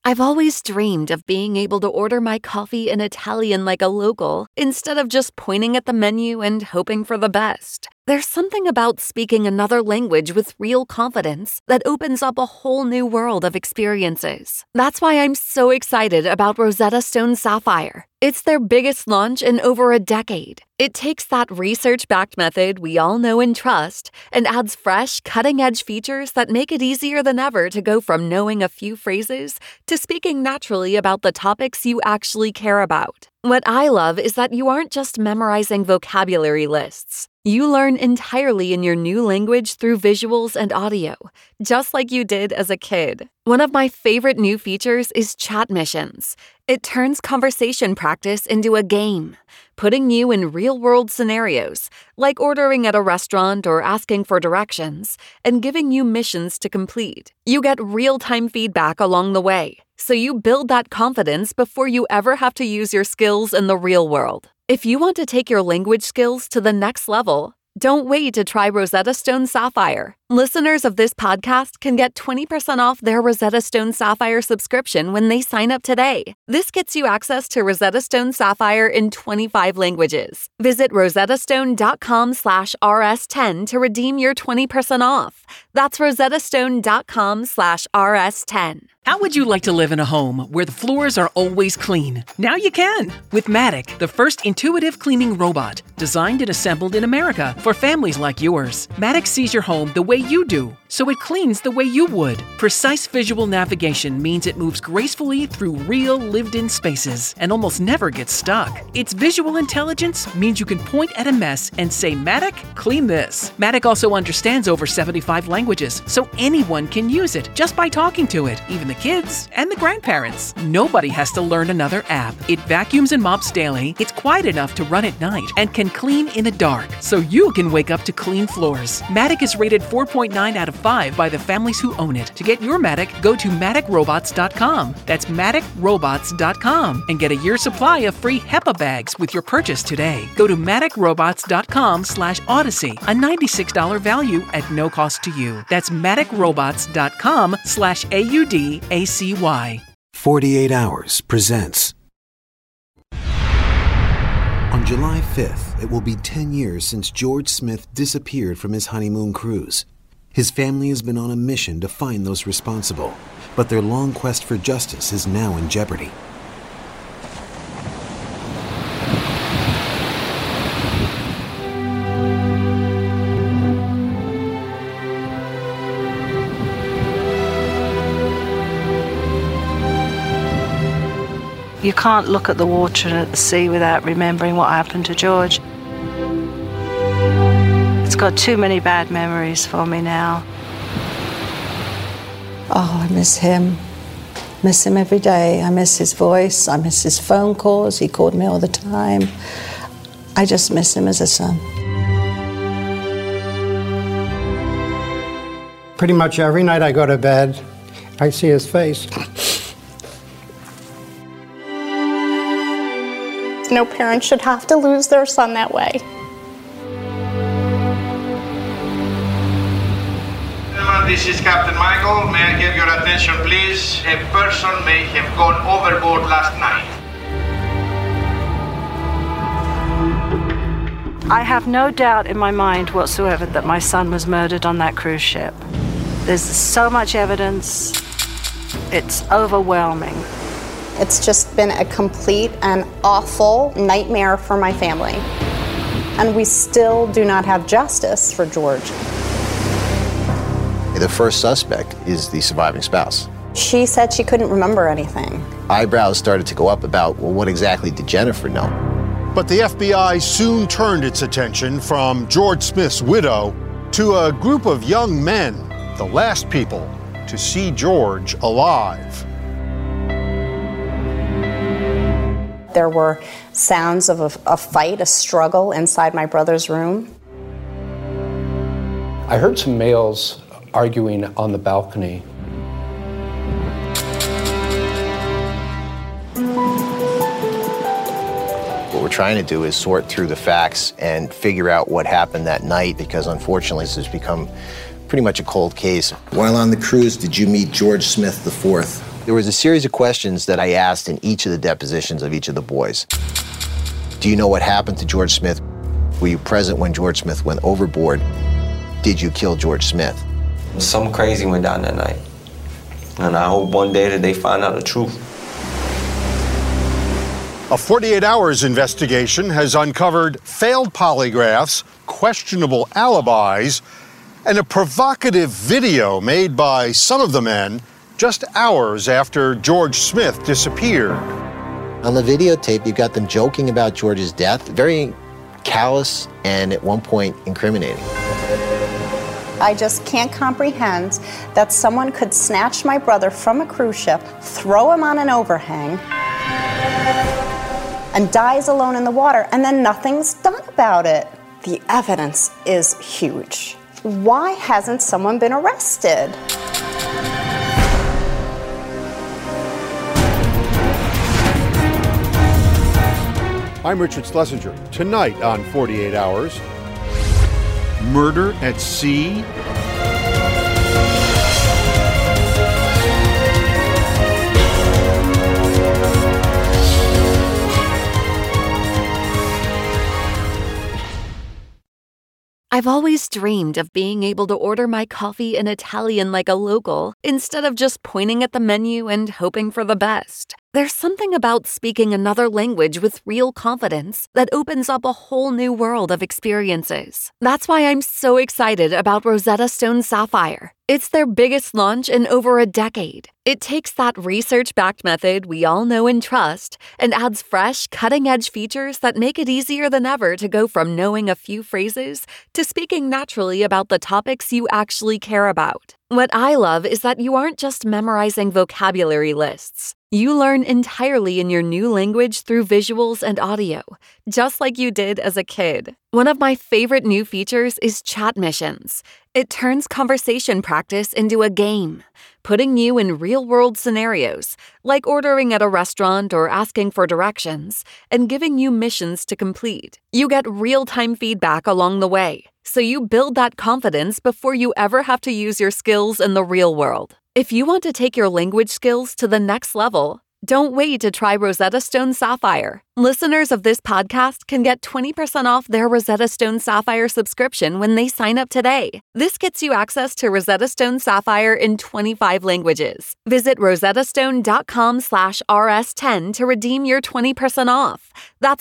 I've always dreamed of being able to order my coffee in Italian like a local, instead of just pointing at the menu and hoping for the best. There's something about speaking another language with real confidence that opens up a whole new world of experiences. That's why I'm so excited about Rosetta Stone Sapphire. It's their biggest launch in over a decade. It takes that research-backed method we all know and trust and adds fresh, cutting-edge features that make it easier than ever to go from knowing a few phrases to speaking naturally about the topics you actually care about. What I love is that you aren't just memorizing vocabulary lists. You learn entirely in your new language through visuals and audio, just like you did as a kid. One of my favorite new features is chat missions. It turns conversation practice into a game, putting you in real-world scenarios, like ordering at a restaurant or asking for directions, and giving you missions to complete. You get real-time feedback along the way, so you build that confidence before you ever have to use your skills in the real world. If you want to take your language skills to the next level, don't wait to try Rosetta Stone Sapphire. Listeners of this podcast can get 20% off their Rosetta Stone Sapphire subscription when they sign up today. This gets you access to Rosetta Stone Sapphire in 25 languages. Visit rosettastone.com/rs10 to redeem your 20% off. That's rosettastone.com/rs10. How would you like to live in a home where the floors are always clean? Now you can with Matic, the first intuitive cleaning robot designed and assembled in America for families like yours. Matic sees your home the way you do, so it cleans the way you would. Precise visual navigation means it moves gracefully through real lived-in spaces and almost never gets stuck. Its visual intelligence means you can point at a mess and say, Matic, clean this. Matic also understands over 75 languages, so anyone can use it just by talking to it, even the kids and the grandparents. Nobody has to learn another app. It vacuums and mops daily, it's quiet enough to run at night, and can clean in the dark, so you can wake up to clean floors. Matic is rated 4.9 out of 5 by the families who own it. To get your Matic, go to MaticRobots.com. That's MaticRobots.com and get a year's supply of free HEPA bags with your purchase today. Go to MaticRobots.com/Odyssey, a $96 value at no cost to you. That's MaticRobots.com/AUDACY. 48 Hours presents. On July 5th, it will be 10 years since George Smith disappeared from his honeymoon cruise. His family has been on a mission to find those responsible, but their long quest for justice is now in jeopardy. You can't look at the water and at the sea without remembering what happened to George. It's got too many bad memories for me now. Oh, I miss him. Miss him every day. I miss his voice. I miss his phone calls. He called me all the time. I just miss him as a son. Pretty much every night I go to bed, I see his face. No parent should have to lose their son that way. This is Captain Michael. May I get your attention, please? A person may have gone overboard last night. I have no doubt in my mind whatsoever that my son was murdered on that cruise ship. There's so much evidence. It's overwhelming. It's just been a complete and awful nightmare for my family. And we still do not have justice for George. The first suspect is the surviving spouse. She said she couldn't remember anything. Eyebrows started to go up about, well, what exactly did Jennifer know? But the FBI soon turned its attention from George Smith's widow to a group of young men, the last people to see George alive. There were sounds of a fight, a struggle inside my brother's room. I heard some males arguing on the balcony. What we're trying to do is sort through the facts and figure out what happened that night, because unfortunately this has become pretty much a cold case. While on the cruise, did you meet George Smith IV? There was a series of questions that I asked in each of the depositions of each of the boys. Do you know what happened to George Smith? Were you present when George Smith went overboard? Did you kill George Smith? Something crazy went down that night. And I hope one day that they find out the truth. A 48 Hours investigation has uncovered failed polygraphs, questionable alibis, and a provocative video made by some of the men just hours after George Smith disappeared. On the videotape, you got them joking about George's death, very callous and at one point incriminating. I just can't comprehend that someone could snatch my brother from a cruise ship, throw him on an overhang, and dies alone in the water, and then nothing's done about it. The evidence is huge. Why hasn't someone been arrested? I'm Richard Schlesinger. Tonight on 48 Hours, murder at sea? I've always dreamed of being able to order my coffee in Italian like a local, instead of just pointing at the menu and hoping for the best. There's something about speaking another language with real confidence that opens up a whole new world of experiences. That's why I'm so excited about Rosetta Stone Sapphire. It's their biggest launch in over a decade. It takes that research-backed method we all know and trust and adds fresh, cutting-edge features that make it easier than ever to go from knowing a few phrases to speaking naturally about the topics you actually care about. What I love is that you aren't just memorizing vocabulary lists. You learn entirely in your new language through visuals and audio, just like you did as a kid. One of my favorite new features is chat missions. It turns conversation practice into a game, putting you in real-world scenarios, like ordering at a restaurant or asking for directions, and giving you missions to complete. You get real-time feedback along the way, so you build that confidence before you ever have to use your skills in the real world. If you want to take your language skills to the next level, don't wait to try Rosetta Stone Sapphire. Listeners of this podcast can get 20% off their Rosetta Stone Sapphire subscription when they sign up today. This gets you access to Rosetta Stone Sapphire in 25 languages. Visit rosettastone.com/rs10 to redeem your 20% off. That's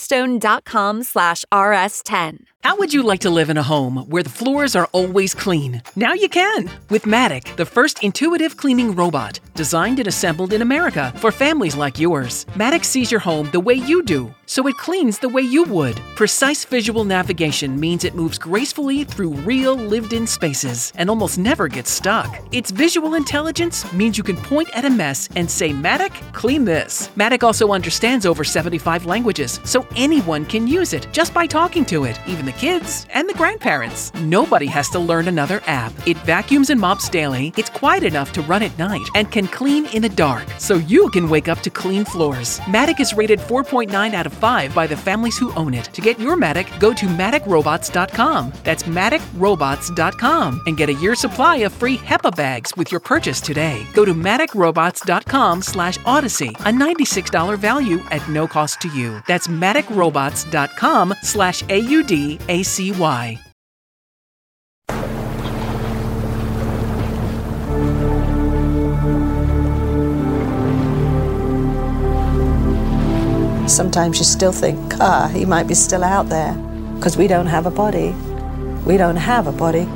rosettastone.com/rs10. How would you like to live in a home where the floors are always clean? Now you can with Matic, the first intuitive cleaning robot, designed and assembled in America for families like yours. Matic sees your home the way you do, so it cleans the way you would. Precise visual navigation means it moves gracefully through real lived-in spaces and almost never gets stuck. Its visual intelligence means you can point at a mess and say, Matic, clean this. Matic also understands over 75 languages, so anyone can use it just by talking to it, even the kids and the grandparents. Nobody has to learn another app. It vacuums and mops daily, it's quiet enough to run at night, and can clean in the dark, so you can wake up to clean floors. Matic is rated 4.9 out of 5 by the families who own it. To get your Matic, go to MaticRobots.com. That's MaticRobots.com and get a year's supply of free HEPA bags with your purchase today. Go to MaticRobots.com/Odyssey, a $96 value at no cost to you. That's MaticRobots.com/AUDACY. Sometimes you still think, he might be still out there, because we don't have a body. We don't have a body.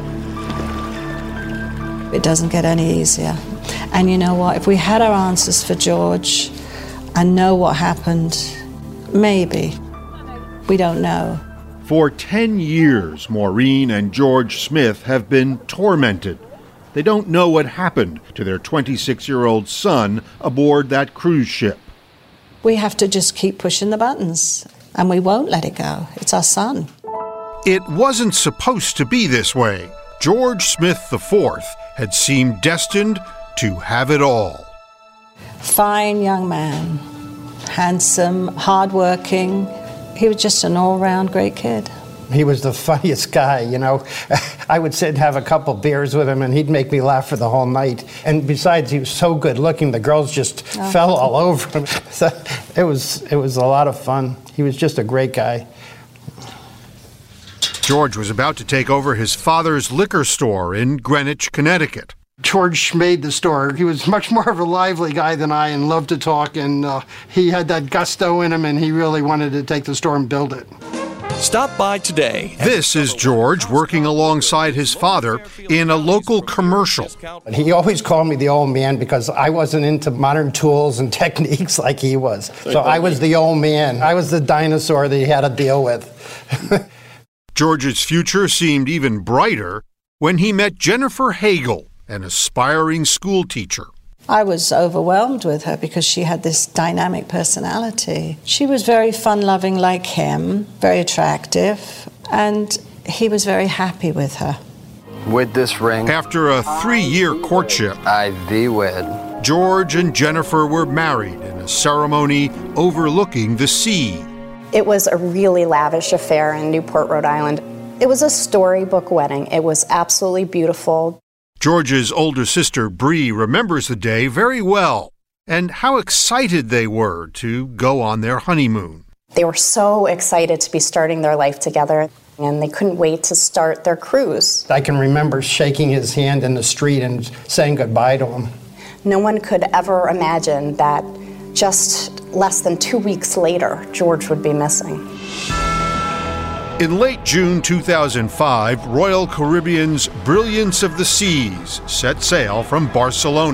It doesn't get any easier. And you know what? If we had our answers for George and know what happened, maybe. We don't know. For 10 years, Maureen and George Smith have been tormented. They don't know what happened to their 26-year-old son aboard that cruise ship. We have to just keep pushing the buttons, and we won't let it go. It's our son. It wasn't supposed to be this way. George Smith IV had seemed destined to have it all. Fine young man, handsome, hardworking. He was just an all-round great kid. He was the funniest guy, you know. I would sit and have a couple beers with him, and he'd make me laugh for the whole night. And besides, he was so good looking, the girls just fell all over him. So it was a lot of fun. He was just a great guy. George was about to take over his father's liquor store in Greenwich, Connecticut. George made the store. He was much more of a lively guy than I and loved to talk, and he had that gusto in him, and he really wanted to take the store and build it. Stop by today. This is George working alongside his father in a local commercial. He always called me the old man because I wasn't into modern tools and techniques like he was. So I was the old man. I was the dinosaur that he had to deal with. George's future seemed even brighter when he met Jennifer Hagel, an aspiring school teacher. I was overwhelmed with her because she had this dynamic personality. She was very fun-loving like him, very attractive, and he was very happy with her. With this ring, after a 3-year courtship, I thee wed. George and Jennifer were married in a ceremony overlooking the sea. It was a really lavish affair in Newport, Rhode Island. It was a storybook wedding. It was absolutely beautiful. George's older sister, Bree, remembers the day very well and how excited they were to go on their honeymoon. They were so excited to be starting their life together, and they couldn't wait to start their cruise. I can remember shaking his hand in the street and saying goodbye to him. No one could ever imagine that just less than 2 weeks later, George would be missing. In late June 2005, Royal Caribbean's Brilliance of the Seas set sail from Barcelona.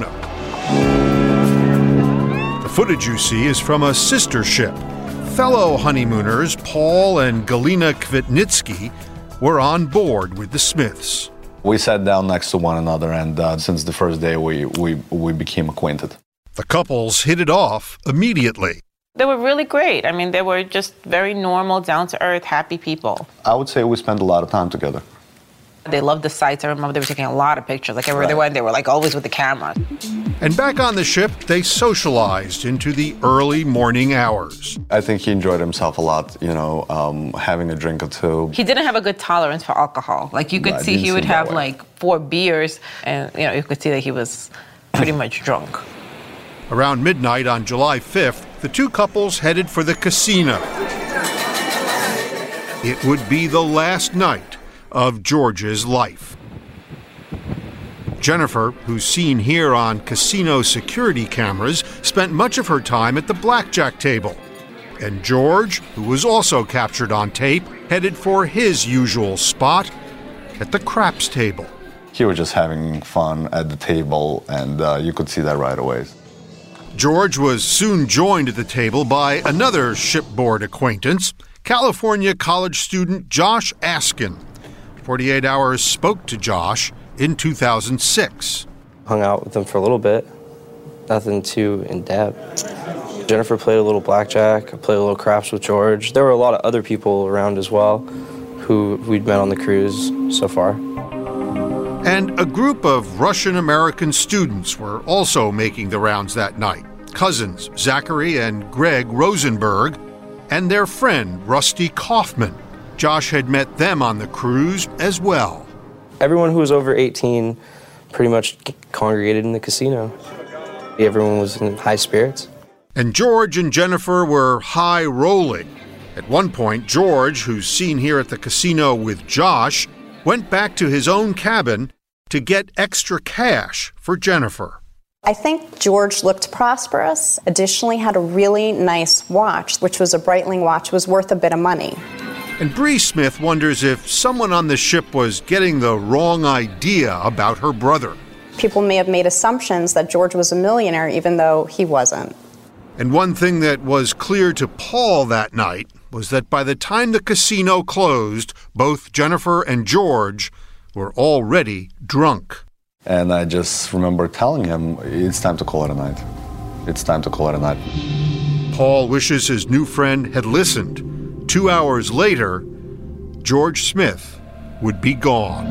The footage you see is from a sister ship. Fellow honeymooners Paul and Galina Kvitnitsky were on board with the Smiths. We sat down next to one another, and since the first day we became acquainted. The couples hit it off immediately. They were really great. I mean, they were just very normal, down-to-earth, happy people. I would say we spent a lot of time together. They loved the sights. I remember they were taking a lot of pictures. Like everywhere they went, they were like always with the camera. And back on the ship, they socialized into the early morning hours. I think he enjoyed himself a lot, you know, having a drink or two. He didn't have a good tolerance for alcohol. Like you could see he would have like 4 beers, and you know you could see that he was pretty much drunk. Around midnight on July 5th, the two couples headed for the casino. It would be the last night of George's life. Jennifer, who's seen here on casino security cameras, spent much of her time at the blackjack table. And George, who was also captured on tape, headed for his usual spot at the craps table. He was just having fun at the table, and you could see that right away. George was soon joined at the table by another shipboard acquaintance, California college student Josh Askin. 48 Hours spoke to Josh in 2006. Hung out with him for a little bit, nothing too in-depth. Jennifer played a little blackjack, I played a little craps with George. There were a lot of other people around as well who we'd met on the cruise so far. And a group of Russian-American students were also making the rounds that night. Cousins Zachary and Greg Rosenberg and their friend Rusty Kaufman. Josh had met them on the cruise as well. Everyone who was over 18 pretty much congregated in the casino. Everyone was in high spirits. And George and Jennifer were high rolling. At one point, George, who's seen here at the casino with Josh, went back to his own cabin to get extra cash for Jennifer. I think George looked prosperous. Additionally, had a really nice watch, which was a Breitling watch, was worth a bit of money. And Bree Smith wonders if someone on the ship was getting the wrong idea about her brother. People may have made assumptions that George was a millionaire, even though he wasn't. And one thing that was clear to Paul that night was that by the time the casino closed, both Jennifer and George were already drunk. And I just remember telling him, it's time to call it a night. It's time to call it a night. Paul wishes his new friend had listened. 2 hours later, George Smith would be gone.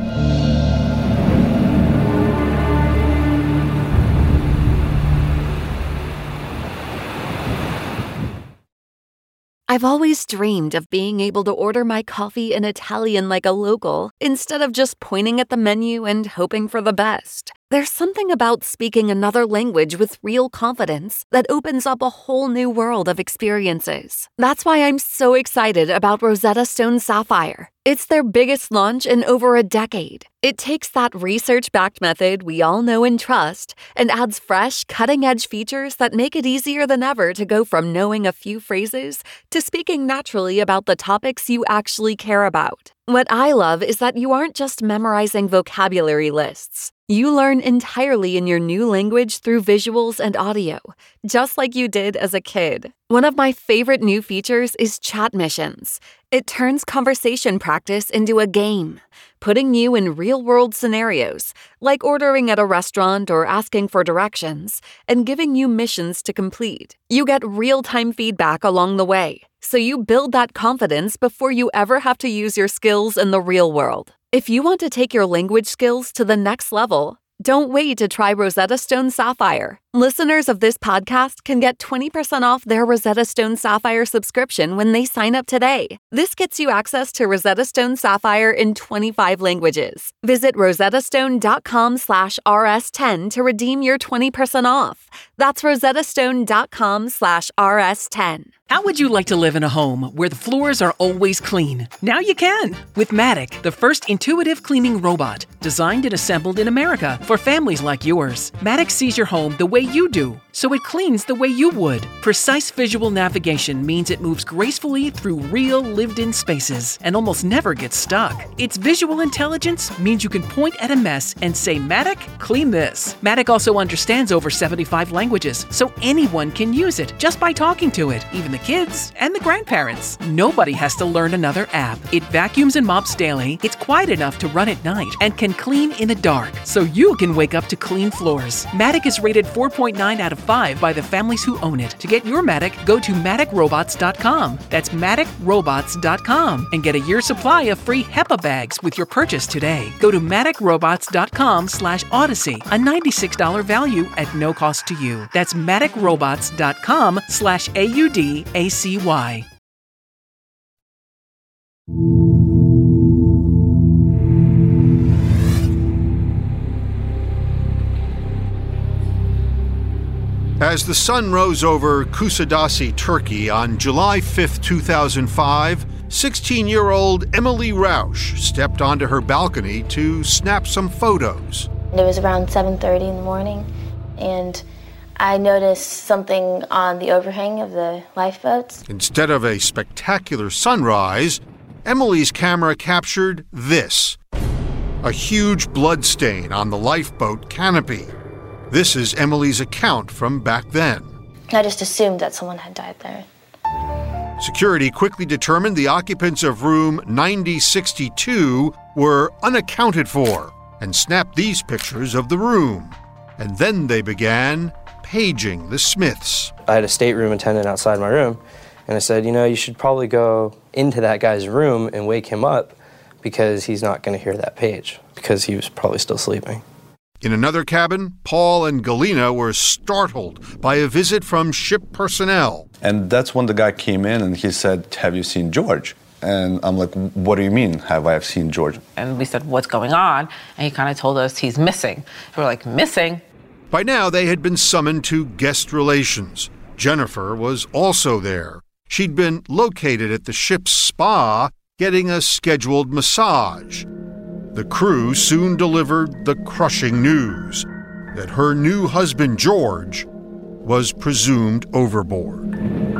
I've always dreamed of being able to order my coffee in Italian like a local, instead of just pointing at the menu and hoping for the best. There's something about speaking another language with real confidence that opens up a whole new world of experiences. That's why I'm so excited about Rosetta Stone Sapphire. It's their biggest launch in over a decade. It takes that research-backed method we all know and trust and adds fresh, cutting-edge features that make it easier than ever to go from knowing a few phrases to speaking naturally about the topics you actually care about. What I love is that you aren't just memorizing vocabulary lists. You learn entirely in your new language through visuals and audio, just like you did as a kid. One of my favorite new features is chat missions. It turns conversation practice into a game, putting you in real-world scenarios, like ordering at a restaurant or asking for directions, and giving you missions to complete. You get real-time feedback along the way, so you build that confidence before you ever have to use your skills in the real world. If you want to take your language skills to the next level, don't wait to try Rosetta Stone Sapphire. Listeners of this podcast can get 20% off their Rosetta Stone Sapphire subscription when they sign up today. This gets you access to Rosetta Stone Sapphire in 25 languages. Visit rosettastone.com/rs10 to redeem your 20% off. That's rosettastone.com/rs10. How would you like to live in a home where the floors are always clean? Now you can with Matic, the first intuitive cleaning robot, designed and assembled in America for families like yours. Matic sees your home the way you do, so it cleans the way you would. Precise visual navigation means it moves gracefully through real lived-in spaces and almost never gets stuck. Its visual intelligence means you can point at a mess and say, Matic, clean this. Matic also understands over 75 languages, so anyone can use it just by talking to it, even the kids and the grandparents. Nobody has to learn another app. It vacuums and mops daily, it's quiet enough to run at night, and can clean in the dark, so you can wake up to clean floors. Matic is rated 4.9 out of 5 by the families who own it. To get your Matic, go to MaticRobots.com. That's MaticRobots.com and get a year's supply of free HEPA bags with your purchase today. Go to MaticRobots.com/Odyssey, a $96 value at no cost to you. That's MaticRobots.com/AUDACY. As the sun rose over Kusadasi, Turkey on July 5, 2005, 16-year-old Emily Rausch stepped onto her balcony to snap some photos. It was around 7:30 in the morning, and I noticed something on the overhang of the lifeboats. Instead of a spectacular sunrise, Emily's camera captured this: a huge blood stain on the lifeboat canopy. This is Emily's account from back then. I just assumed that someone had died there. Security quickly determined the occupants of room 9062 were unaccounted for and snapped these pictures of the room. And then they began paging the Smiths. I had a stateroom attendant outside my room, and I said, you should probably go into that guy's room and wake him up because he's not going to hear that page, because he was probably still sleeping. In another cabin, Paul and Galina were startled by a visit from ship personnel. And that's when the guy came in and he said, have you seen George? And I'm like, what do you mean, have I seen George? And we said, what's going on? And he kind of told us he's missing. We're like, missing? By now, they had been summoned to guest relations. Jennifer was also there. She'd been located at the ship's spa, getting a scheduled massage. The crew soon delivered the crushing news that her new husband, George, was presumed overboard.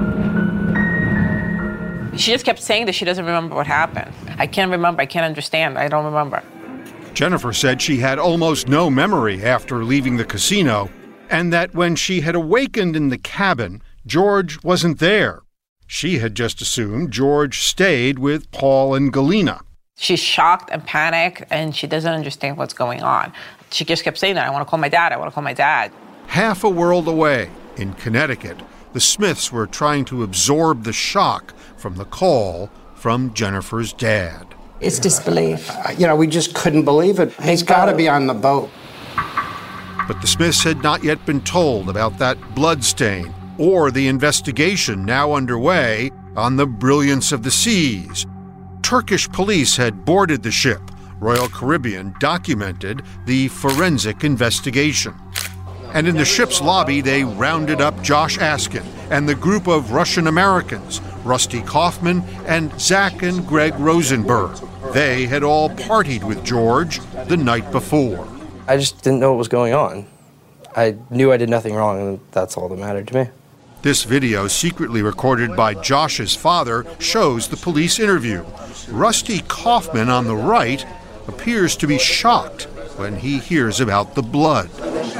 She just kept saying that she doesn't remember what happened. I can't remember, I can't understand, I don't remember. Jennifer said she had almost no memory after leaving the casino, and that when she had awakened in the cabin, George wasn't there. She had just assumed George stayed with Paul and Galina. She's shocked and panicked, and she doesn't understand what's going on. She just kept saying that, I want to call my dad, I want to call my dad. Half a world away, in Connecticut, the Smiths were trying to absorb the shock from the call from Jennifer's dad. It's disbelief. We just couldn't believe it. He's got to be on the boat. But the Smiths had not yet been told about that blood stain or the investigation now underway on the brilliance of the seas. Turkish police had boarded the ship. Royal Caribbean documented the forensic investigation. And in the ship's lobby, they rounded up Josh Askin and the group of Russian Americans, Rusty Kaufman and Zach and Greg Rosenberg. They had all partied with George the night before. I just didn't know what was going on. I knew I did nothing wrong, and that's all that mattered to me. This video, secretly recorded by Josh's father, shows the police interview. Rusty Kaufman on the right appears to be shocked when he hears about the blood.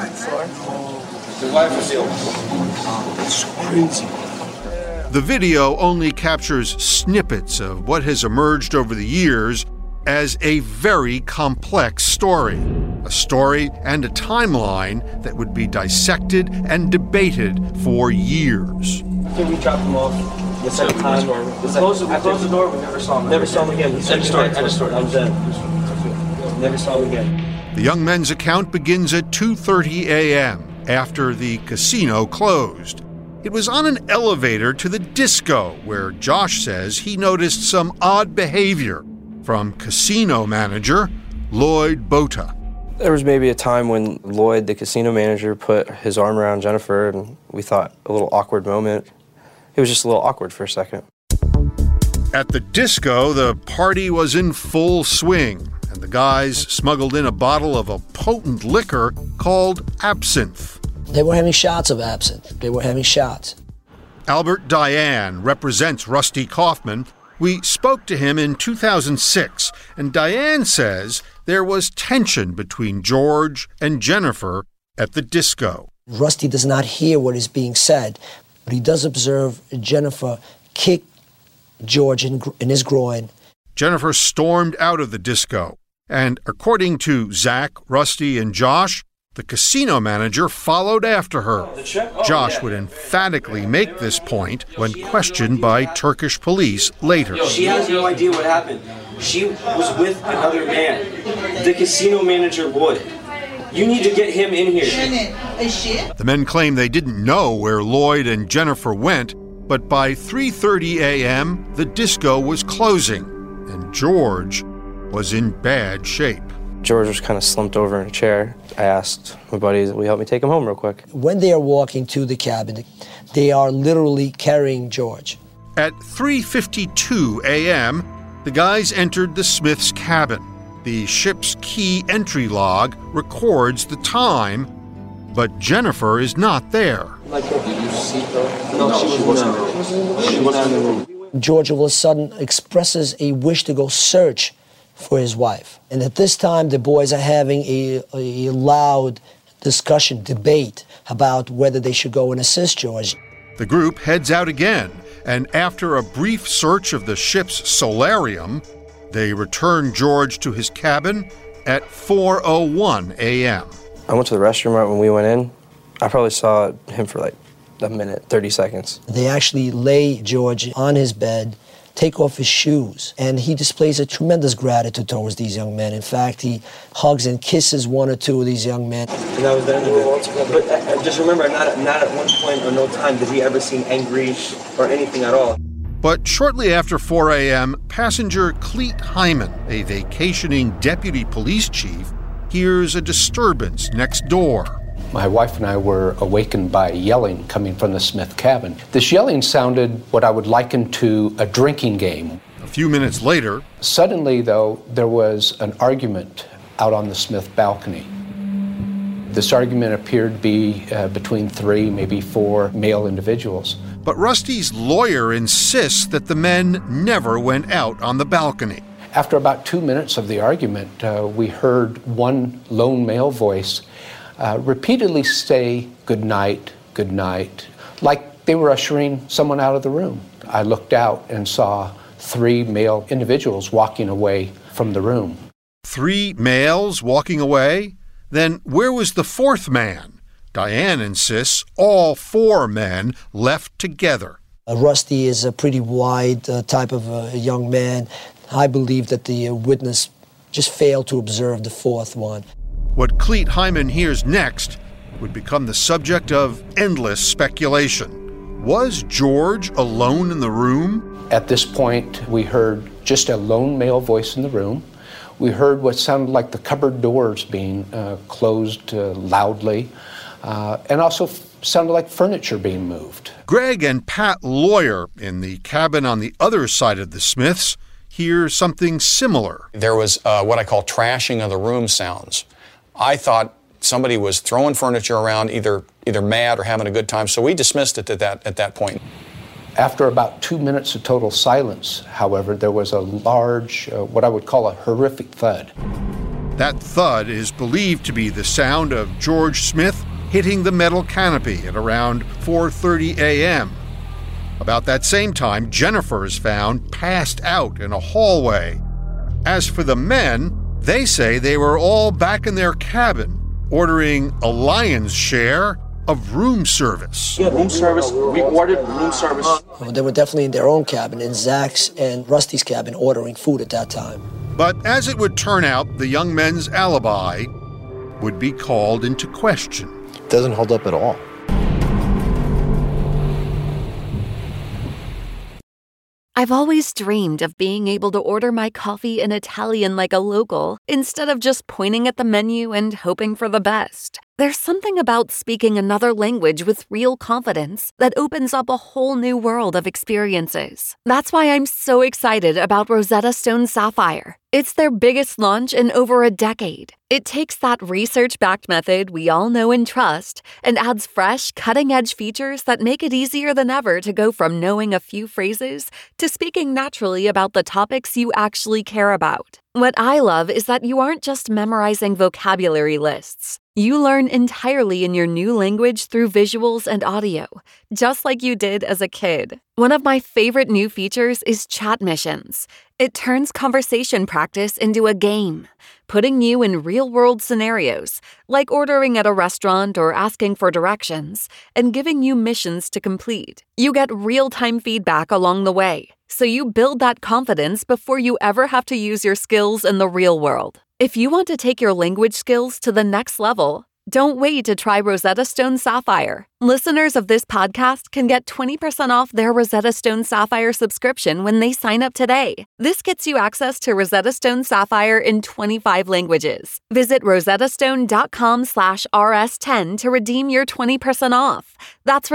It's crazy. The video only captures snippets of what has emerged over the years as a very complex story. A story and a timeline that would be dissected and debated for years. Can we drop him off? We closed the door, we never saw him. Never saw him again. I'm dead. Never saw him again. The young men's account begins at 2:30 a.m. after the casino closed. It was on an elevator to the disco where Josh says he noticed some odd behavior from casino manager Lloyd Bota. There was maybe a time when Lloyd, the casino manager, put his arm around Jennifer, and we thought a little awkward moment. It was just a little awkward for a second. At the disco, the party was in full swing, and the guys smuggled in a bottle of a potent liquor called absinthe. They were having shots of absinthe. They were having shots. Albert Diane represents Rusty Kaufman. We spoke to him in 2006, and Diane says there was tension between George and Jennifer at the disco. Rusty does not hear what is being said, but he does observe Jennifer kick George in his groin. Jennifer stormed out of the disco, and according to Zach, Rusty, and Josh, the casino manager followed after her. Josh would emphatically make this point when questioned by Turkish police later. She has no idea what happened. She was with another man, the casino manager boy. You need to get him in here. The men claim they didn't know where Lloyd and Jennifer went, but by 3:30 a.m., the disco was closing, and George was in bad shape. George was kind of slumped over in a chair. I asked my buddies, will you help me take him home real quick? When they are walking to the cabin, they are literally carrying George. At 3:52 a.m., the guys entered the Smiths' cabin. The ship's key entry log records the time, but Jennifer is not there. Did you see her? No, she wasn't in the room. George all of a sudden expresses a wish to go search for his wife. And at this time, the boys are having a loud discussion, debate about whether they should go and assist George. The group heads out again, and after a brief search of the ship's solarium, they return George to his cabin at 4:01 a.m. I went to the restroom right when we went in. I probably saw him for like a minute, 30 seconds. They actually lay George on his bed, take off his shoes, and he displays a tremendous gratitude towards these young men. In fact, he hugs and kisses one or two of these young men. And that was the end of it. But just remember, not at one point or no time did he ever seem angry or anything at all. But shortly after 4 a.m., passenger Cleet Hyman, a vacationing deputy police chief, hears a disturbance next door. My wife and I were awakened by yelling coming from the Smith cabin. This yelling sounded what I would liken to a drinking game. A few minutes later, suddenly, though, there was an argument out on the Smith balcony. This argument appeared to be between 3, maybe 4 male individuals. But Rusty's lawyer insists that the men never went out on the balcony. After about 2 minutes of the argument, we heard one lone male voice repeatedly say, good night, like they were ushering someone out of the room. I looked out and saw 3 male individuals walking away from the room. 3 males walking away? Then where was the 4th man? Diane insists all 4 men left together. Rusty is a pretty wide type of young man. I believe that the witness just failed to observe the 4th one. What Cleet Hyman hears next would become the subject of endless speculation. Was George alone in the room? At this point, we heard just a lone male voice in the room. We heard what sounded like the cupboard doors being closed loudly, and also sounded like furniture being moved. Greg and Pat Lawyer, in the cabin on the other side of the Smiths, hear something similar. There was what I call trashing of the room sounds. I thought somebody was throwing furniture around, either mad or having a good time, so we dismissed it at that point. After about 2 minutes of total silence, however, there was a large, what I would call a horrific thud. That thud is believed to be the sound of George Smith hitting the metal canopy at around 4:30 a.m. About that same time, Jennifer is found passed out in a hallway. As for the men, they say they were all back in their cabin, ordering a lion's share of room service. Yeah, room service. We ordered room service. They were definitely in their own cabin, in Zach's and Rusty's cabin, ordering food at that time. But as it would turn out, the young men's alibi would be called into question. Doesn't hold up at all. I've always dreamed of being able to order my coffee in Italian like a local, instead of just pointing at the menu and hoping for the best. There's something about speaking another language with real confidence that opens up a whole new world of experiences. That's why I'm so excited about Rosetta Stone Sapphire. It's their biggest launch in over a decade. It takes that research-backed method we all know and trust and adds fresh, cutting-edge features that make it easier than ever to go from knowing a few phrases to speaking naturally about the topics you actually care about. What I love is that you aren't just memorizing vocabulary lists. You learn entirely in your new language through visuals and audio, just like you did as a kid. One of my favorite new features is chat missions. It turns conversation practice into a game, putting you in real-world scenarios, like ordering at a restaurant or asking for directions, and giving you missions to complete. You get real-time feedback along the way, so you build that confidence before you ever have to use your skills in the real world. If you want to take your language skills to the next level, don't wait to try Rosetta Stone Sapphire. Listeners of this podcast can get 20% off their Rosetta Stone Sapphire subscription when they sign up today. This gets you access to Rosetta Stone Sapphire in 25 languages. Visit rosettastone.com/rs10 to redeem your 20% off. That's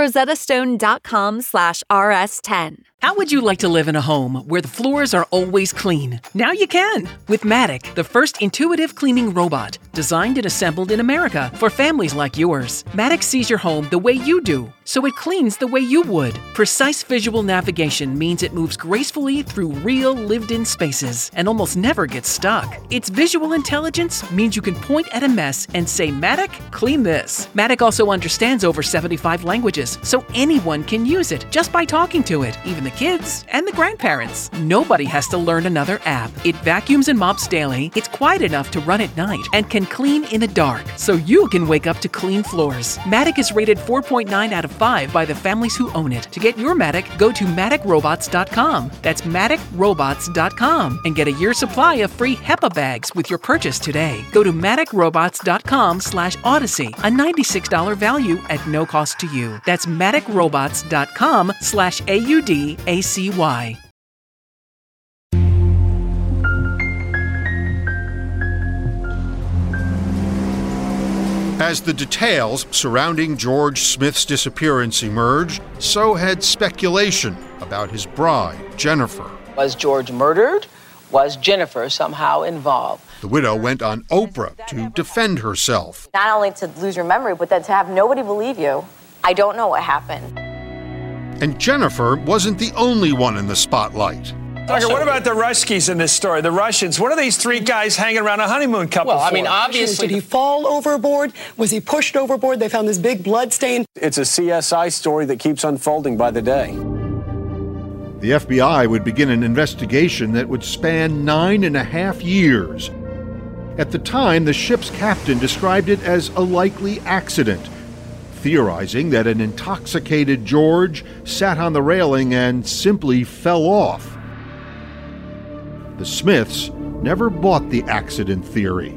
rosettastone.com/rs10. How would you like to live in a home where the floors are always clean? Now you can with Matic, the first intuitive cleaning robot, designed and assembled in America for families like yours. Matic sees your home the way you do, so it cleans the way you would. Precise visual navigation means it moves gracefully through real lived-in spaces and almost never gets stuck. Its visual intelligence means you can point at a mess and say, Matic, clean this. Matic also understands over 75 languages, so anyone can use it just by talking to it, even the kids and the grandparents. Nobody has to learn another app. It vacuums and mops daily, it's quiet enough to run at night, and can clean in the dark, so you can wake up to clean floors. Matic is rated 4.9 out of 5 by the families who own it. To get your Matic, go to MaticRobots.com. That's MaticRobots.com and get a year's supply of free HEPA bags with your purchase today. Go to MaticRobots.com/Odyssey, a $96 value at no cost to you. That's MaticRobots.com/AUDACY. As the details surrounding George Smith's disappearance emerged, so had speculation about his bride, Jennifer. Was George murdered? Was Jennifer somehow involved? The widow went on Oprah to defend herself. Not only to lose your memory, but then to have nobody believe you. I don't know what happened. And Jennifer wasn't the only one in the spotlight. Tucker, what about the Ruskies in this story? The Russians. What are these three guys hanging around a honeymoon couple for? Well, I mean, obviously. Did he fall overboard? Was he pushed overboard? They found this big blood stain. It's a CSI story that keeps unfolding by the day. The FBI would begin an investigation that would span 9.5 years. At the time, the ship's captain described it as a likely accident, theorizing that an intoxicated George sat on the railing and simply fell off. The Smiths never bought the accident theory.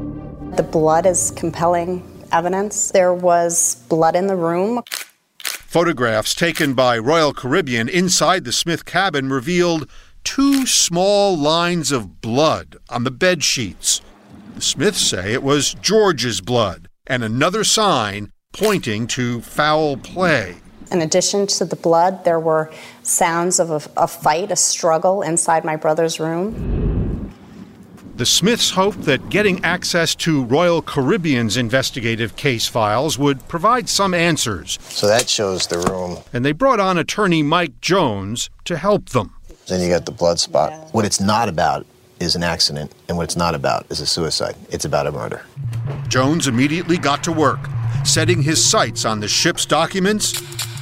The blood is compelling evidence. There was blood in the room. Photographs taken by Royal Caribbean inside the Smith cabin revealed 2 small lines of blood on the bed sheets. The Smiths say it was George's blood, and another sign pointing to foul play. In addition to the blood, there were sounds of a fight, a struggle inside my brother's room. The Smiths hoped that getting access to Royal Caribbean's investigative case files would provide some answers. So that shows the room. And they brought on attorney Mike Jones to help them. Then you got the blood spot. What it's not about is an accident, and what it's not about is a suicide. It's about a murder. Jones immediately got to work, setting his sights on the ship's documents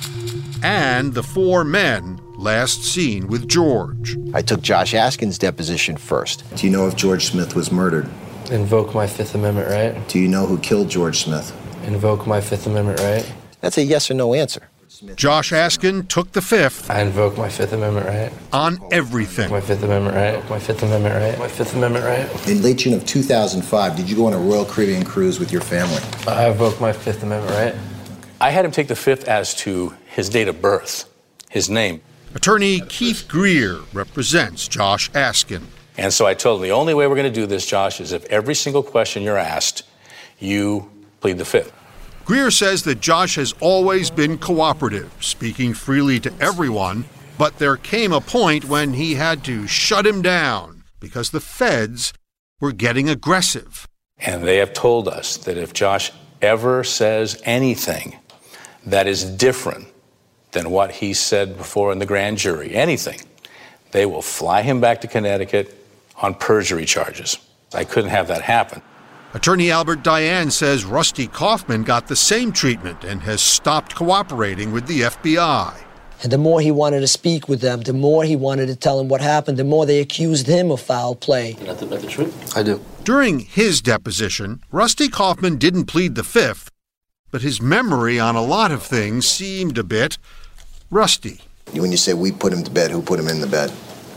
and the 4 men last seen with George. I took Josh Askin's deposition first. Do you know if George Smith was murdered? Invoke my Fifth Amendment right. Do you know who killed George Smith? Invoke my Fifth Amendment right. That's a yes or no answer. Josh Askin took the fifth. I invoke my Fifth Amendment right. On everything. My Fifth Amendment right. My Fifth Amendment right. My Fifth Amendment right. In late June of 2005, did you go on a Royal Caribbean cruise with your family? I invoke my Fifth Amendment right. I had him take the fifth as to his date of birth, his name. Attorney Keith Greer represents Josh Askin. And so I told him the only way we're going to do this, Josh, is if every single question you're asked, you plead the fifth. Greer says that Josh has always been cooperative, speaking freely to everyone, but there came a point when he had to shut him down because the feds were getting aggressive. And they have told us that if Josh ever says anything that is different than what he said before in the grand jury, anything, they will fly him back to Connecticut on perjury charges. I couldn't have that happen. Attorney Albert Diane says Rusty Kaufman got the same treatment and has stopped cooperating with the FBI. And the more he wanted to speak with them, the more he wanted to tell them what happened, the more they accused him of foul play. Not the truth? I do. During his deposition, Rusty Kaufman didn't plead the fifth, but his memory on a lot of things seemed a bit rusty. When you say we put him to bed, who put him in the bed?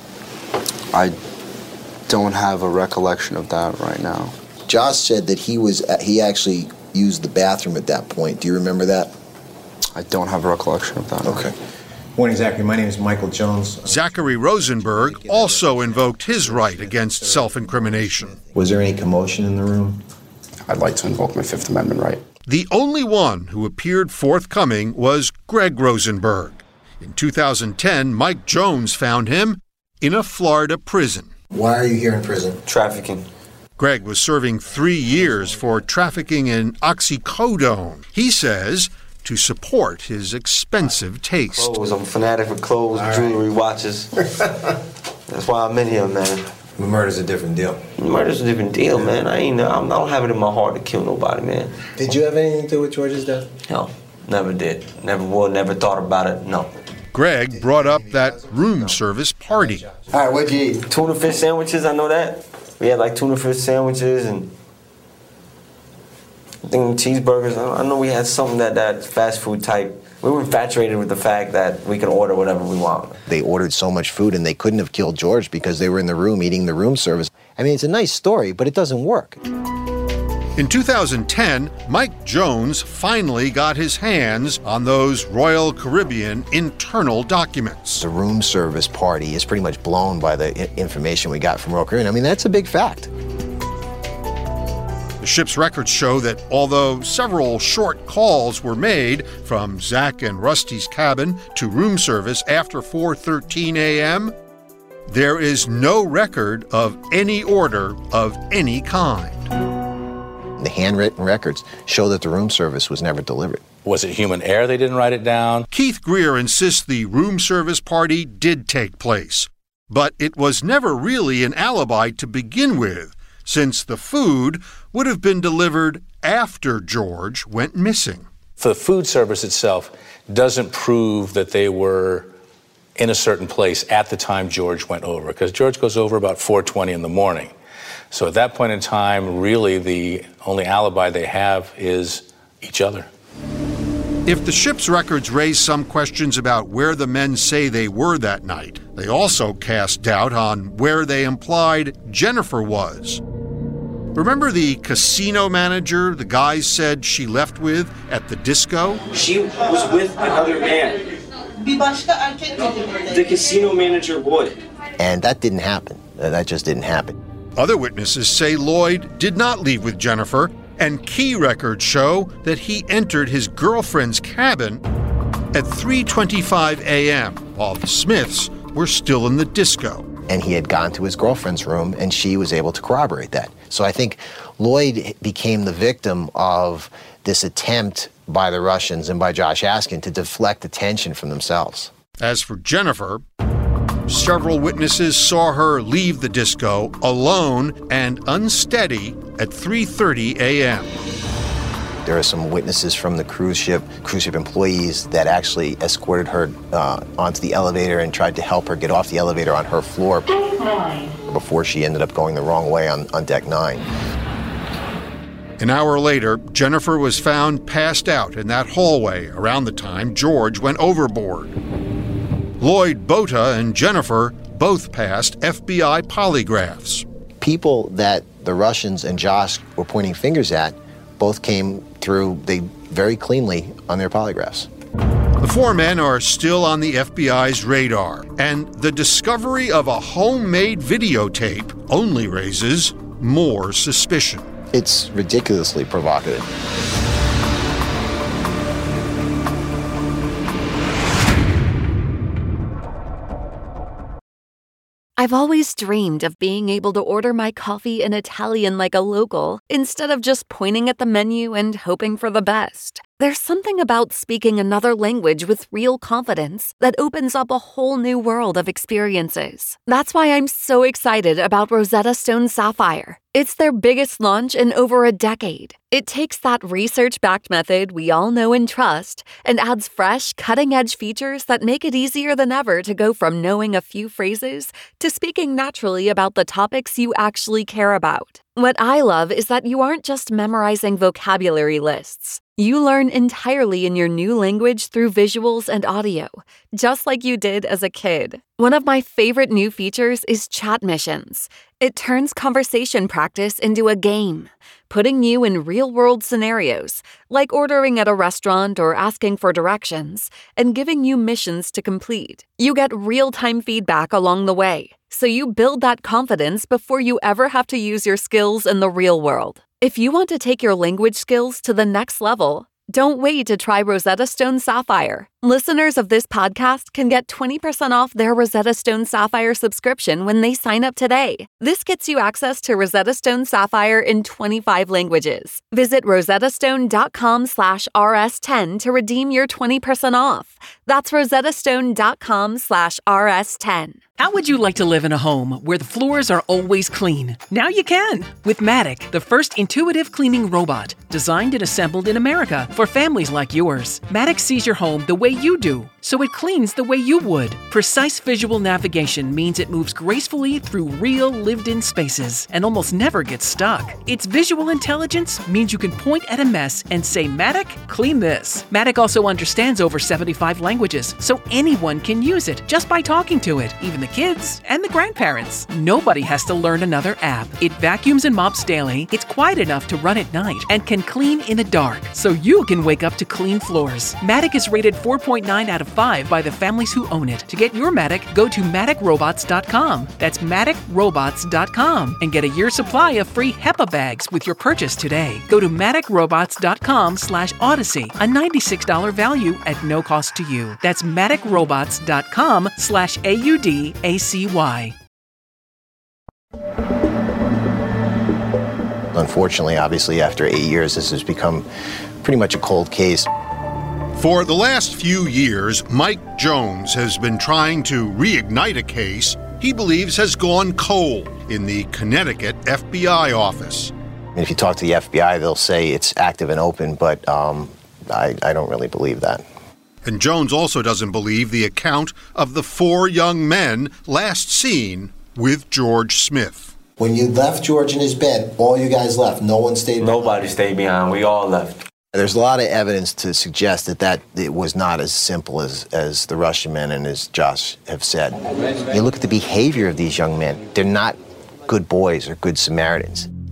I don't have a recollection of that right now. Josh said that he actually used the bathroom at that point. Do you remember that? I don't have a recollection of that. Okay. Morning, Zachary. My name is Michael Jones. Zachary Rosenberg also invoked his right against self-incrimination. Was there any commotion in the room? I'd like to invoke my Fifth Amendment right. The only one who appeared forthcoming was Greg Rosenberg. In 2010, Mike Jones found him in a Florida prison. Why are you here in prison? Trafficking. Greg was serving 3 years for trafficking in oxycodone. He says to support his expensive taste. Clothes. I'm a fanatic for clothes, jewelry, watches. That's why I'm in here, man. Murder's a different deal. Murder's a different deal, man. I don't have it in my heart to kill nobody, man. Did you have anything to do with George's death? No, never did. Never would, never thought about it, no. Greg brought up that room service party. All right, what'd you eat? Tuna fish sandwiches, I know that. We had like tuna fish sandwiches and I think cheeseburgers. I know we had something that fast food type. We were infatuated with the fact that we could order whatever we want. They ordered so much food and they couldn't have killed George because they were in the room eating the room service. I mean, it's a nice story, but it doesn't work. In 2010, Mike Jones finally got his hands on those Royal Caribbean internal documents. The room service party is pretty much blown by the information we got from Royal Caribbean. I mean, that's a big fact. The ship's records show that although several short calls were made from Zach and Rusty's cabin to room service after 4:13 a.m., there is no record of any order of any kind. The handwritten records show that the room service was never delivered. Was it human error they didn't write it down? Keith Greer insists the room service party did take place, but it was never really an alibi to begin with, since the food would have been delivered after George went missing. The food service itself doesn't prove that they were in a certain place at the time George went over, because George goes over about 4:20 in the morning. So at that point in time, really the only alibi they have is each other. If the ship's records raise some questions about where the men say they were that night, they also cast doubt on where they implied Jennifer was. Remember the casino manager the guys said she left with at the disco? She was with another man. The casino manager, Lloyd. And that didn't happen. That just didn't happen. Other witnesses say Lloyd did not leave with Jennifer, and key records show that he entered his girlfriend's cabin at 3:25 a.m. while the Smiths were still in the disco. And he had gone to his girlfriend's room, and she was able to corroborate that. So I think Lloyd became the victim of this attempt by the Russians and by Josh Askin to deflect attention from themselves. As for Jennifer, several witnesses saw her leave the disco alone and unsteady at 3:30 a.m. There are some witnesses from the cruise ship employees that actually escorted her onto the elevator and tried to help her get off the elevator on her floor before she ended up going the wrong way on deck 9. An hour later, Jennifer was found passed out in that hallway around the time George went overboard. Lloyd Bota and Jennifer both passed FBI polygraphs. People that the Russians and Josh were pointing fingers at both came through very cleanly on their polygraphs. The four men are still on the FBI's radar, and the discovery of a homemade videotape only raises more suspicion. It's ridiculously provocative. I've always dreamed of being able to order my coffee in Italian like a local, instead of just pointing at the menu and hoping for the best. There's something about speaking another language with real confidence that opens up a whole new world of experiences. That's why I'm so excited about Rosetta Stone Sapphire. It's their biggest launch in over a decade. It takes that research-backed method we all know and trust and adds fresh, cutting-edge features that make it easier than ever to go from knowing a few phrases to speaking naturally about the topics you actually care about. What I love is that you aren't just memorizing vocabulary lists. You learn entirely in your new language through visuals and audio, just like you did as a kid. One of my favorite new features is chat missions. It turns conversation practice into a game, putting you in real-world scenarios, like ordering at a restaurant or asking for directions, and giving you missions to complete. You get real-time feedback along the way, so you build that confidence before you ever have to use your skills in the real world. If you want to take your language skills to the next level, don't wait to try Rosetta Stone Sapphire. Listeners of this podcast can get 20% off their Rosetta Stone Sapphire subscription when they sign up today. This gets you access to Rosetta Stone Sapphire in 25 languages. Visit rosettastone.com/rs10 to redeem your 20% off. That's rosettastone.com/rs10. How would you like to live in a home where the floors are always clean? Now you can with Matic, the first intuitive cleaning robot designed and assembled in America for families like yours. Matic sees your home the way you do, so it cleans the way you would. Precise visual navigation means it moves gracefully through real lived-in spaces and almost never gets stuck. Its visual intelligence means you can point at a mess and say, Matic, clean this. Matic also understands over 75 languages, so anyone can use it just by talking to it, even the kids and the grandparents. Nobody has to learn another app. It vacuums and mops daily, it's quiet enough to run at night, and can clean in the dark, so you can wake up to clean floors. Matic is rated 4.9 out of 5 by the families who own it. To get your Matic, go to MaticRobots.com. That's MaticRobots.com and get a year's supply of free HEPA bags with your purchase today. Go to MaticRobots.com/Odyssey, a $96 value at no cost to you. That's MaticRobots.com/AUDACY. Unfortunately, obviously, after 8 years, this has become pretty much a cold case. For the last few years, Mike Jones has been trying to reignite a case he believes has gone cold in the Connecticut FBI office. And if you talk to the FBI, they'll say it's active and open, but I don't really believe that. And Jones also doesn't believe the account of the 4 young men last seen with George Smith. When you left George in his bed, all you guys left. No one stayed behind. Nobody stayed behind. We all left. There's a lot of evidence to suggest that it was not as simple as the Russian men and as Josh have said. You look at the behavior of these young men. They're not good boys or good Samaritans.